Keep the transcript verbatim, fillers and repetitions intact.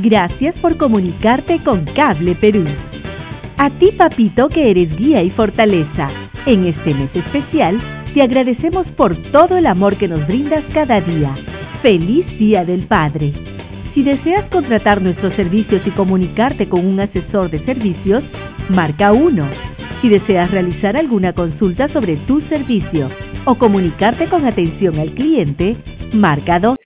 Gracias por comunicarte con Cable Perú. A ti, papito, que eres guía y fortaleza. En este mes especial, te agradecemos por todo el amor que nos brindas cada día. ¡Feliz Día del Padre! Si deseas contratar nuestros servicios y comunicarte con un asesor de servicios, marca uno. Si deseas realizar alguna consulta sobre tu servicio o comunicarte con atención al cliente, marca dos.